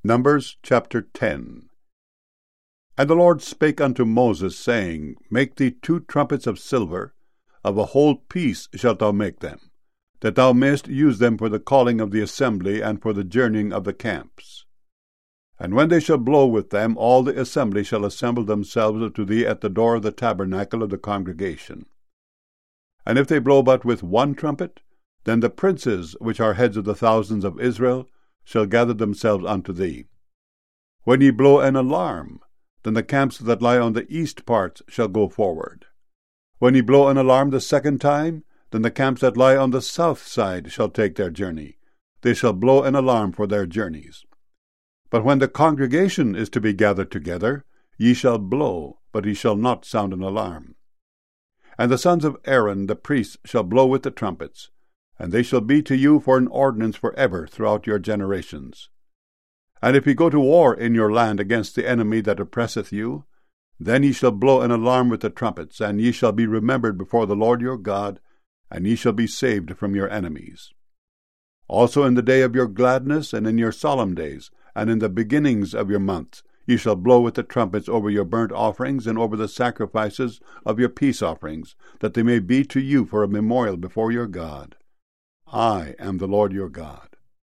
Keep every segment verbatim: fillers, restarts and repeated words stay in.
Numbers chapter ten. And the Lord spake unto Moses, saying, Make thee two trumpets of silver, of a whole piece shalt thou make them, that thou mayest use them for the calling of the assembly, and for the journeying of the camps. And when they shall blow with them, all the assembly shall assemble themselves to thee at the door of the tabernacle of the congregation. And if they blow but with one trumpet, then the princes, which are heads of the thousands of Israel, shall gather themselves unto thee. When ye blow an alarm, then the camps that lie on the east parts shall go forward. When ye blow an alarm the second time, then the camps that lie on the south side shall take their journey. They shall blow an alarm for their journeys. But when the congregation is to be gathered together, ye shall blow, but ye shall not sound an alarm. And the sons of Aaron the priests shall blow with the trumpets, and they shall be to you for an ordinance for ever throughout your generations. And if ye go to war in your land against the enemy that oppresseth you, then ye shall blow an alarm with the trumpets, and ye shall be remembered before the Lord your God, and ye shall be saved from your enemies. Also in the day of your gladness, and in your solemn days, and in the beginnings of your months, ye shall blow with the trumpets over your burnt offerings, and over the sacrifices of your peace offerings, that they may be to you for a memorial before your God. I am the Lord your God.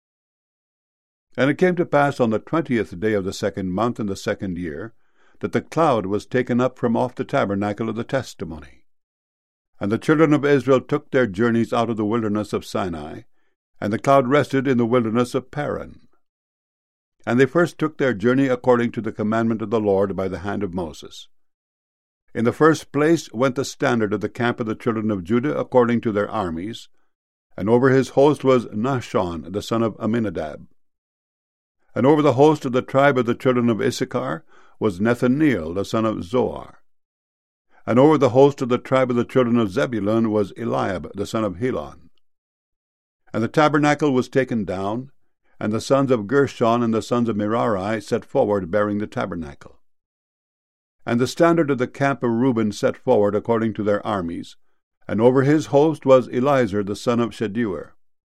And it came to pass on the twentieth day of the second month in the second year, that the cloud was taken up from off the tabernacle of the testimony. And the children of Israel took their journeys out of the wilderness of Sinai, and the cloud rested in the wilderness of Paran. And they first took their journey according to the commandment of the Lord by the hand of Moses. In the first place went the standard of the camp of the children of Judah according to their armies, and over his host was Nahshon the son of Amminadab. And over the host of the tribe of the children of Issachar was Nethaneel the son of Zoar. And over the host of the tribe of the children of Zebulun was Eliab the son of Helon. And the tabernacle was taken down, and the sons of Gershon and the sons of Merari set forward bearing the tabernacle. And the standard of the camp of Reuben set forward according to their armies, and over his host was Eliezer the son of Shedeur.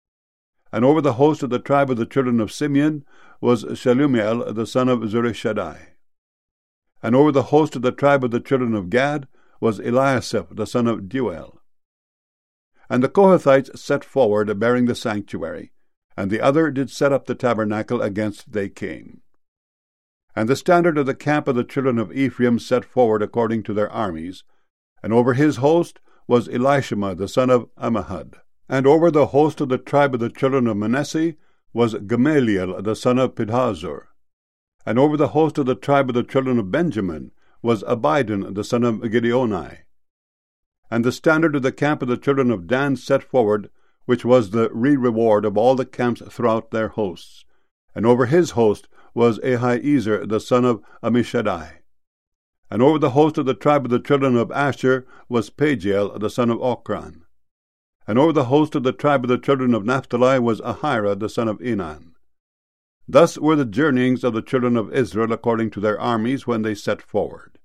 And over the host of the tribe of the children of Simeon was Shelumiel the son of Zurishaddai. And over the host of the tribe of the children of Gad was Eliasaph the son of Deuel. And the Kohathites set forward bearing the sanctuary, and the other did set up the tabernacle against they came. And the standard of the camp of the children of Ephraim set forward according to their armies, and over his host was Elishama the son of Ammihud. And over the host of the tribe of the children of Manasseh was Gamaliel the son of Pedahzur. And over the host of the tribe of the children of Benjamin was Abidan the son of Gideoni. And the standard of the camp of the children of Dan set forward, which was the re-reward of all the camps throughout their hosts. And over his host was Ahiezer the son of Ammishaddai. And over the host of the tribe of the children of Asher was Pagiel the son of Ochran. And over the host of the tribe of the children of Naphtali was Ahira the son of Enan. Thus were the journeyings of the children of Israel according to their armies when they set forward.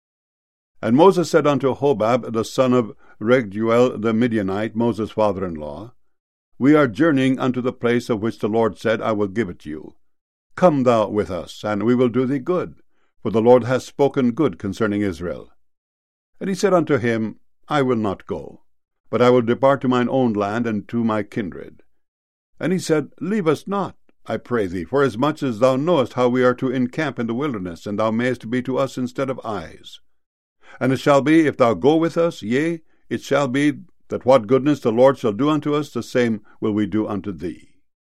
And Moses said unto Hobab the son of Reguel the Midianite, Moses' father-in-law, We are journeying unto the place of which the Lord said, I will give it you. Come thou with us, and we will do thee good, for the Lord hath spoken good concerning Israel. And he said unto him, I will not go, but I will depart to mine own land and to my kindred. And he said, Leave us not, I pray thee, forasmuch as thou knowest how we are to encamp in the wilderness, and thou mayest be to us instead of eyes. And it shall be, if thou go with us, yea, it shall be, that what goodness the Lord shall do unto us, the same will we do unto thee.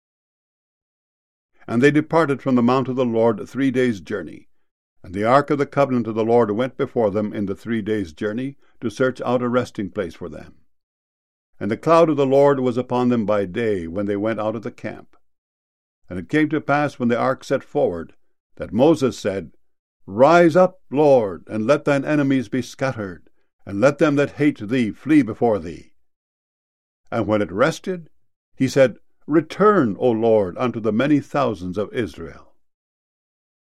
And they departed from the mount of the Lord three days' journey. And the ark of the covenant of the Lord went before them in the three days' journey, to search out a resting place for them. And the cloud of the Lord was upon them by day, when they went out of the camp. And it came to pass, when the ark set forward, that Moses said, Rise up, Lord, and let thine enemies be scattered, and let them that hate thee flee before thee. And when it rested, he said, Return, O Lord, unto the many thousands of Israel.